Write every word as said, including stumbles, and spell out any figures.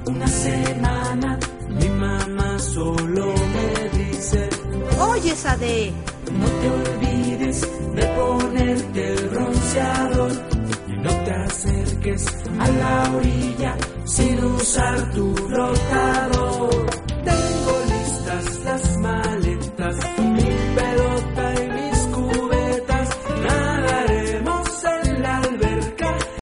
una semana mi mamá solo me dice: Oye, Sade, no te olvides de ponerte el bronceador y no te acerques a la orilla sin usar tu